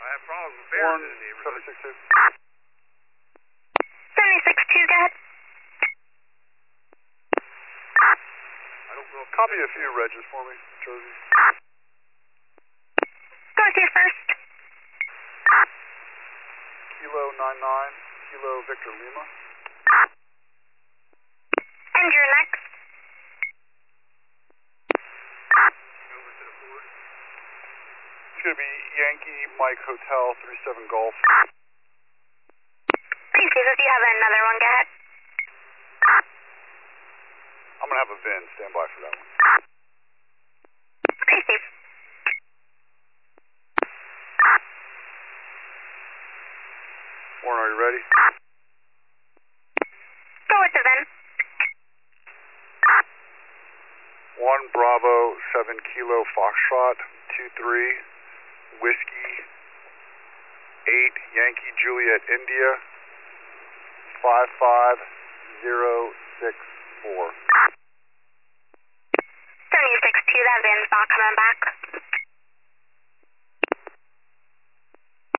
have problems with bears in the neighborhood. 762. 76-2, go ahead. I don't know if Copy a few regs for me, Jersey. Go with your first. Kilo 99, Kilo Victor Lima. And your next. over to the Ford. It's going to be Yankee Mike Hotel 37 Golf. Please see if you have another one, go ahead. I'm going to have a VIN. Stand by for that one. Okay, Steve. Warren, are you ready? Go with the VIN. 1 Bravo 7 Kilo Foxtrot 23 Whiskey 8 Yankee Juliet India 55064. 76-2, that VIN's not coming back.